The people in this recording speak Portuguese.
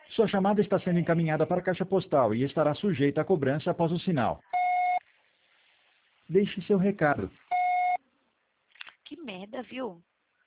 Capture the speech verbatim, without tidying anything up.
Sua chamada está sendo encaminhada para a caixa postal e estará sujeita a cobrança após o sinal. Deixe seu recado. Que merda, viu?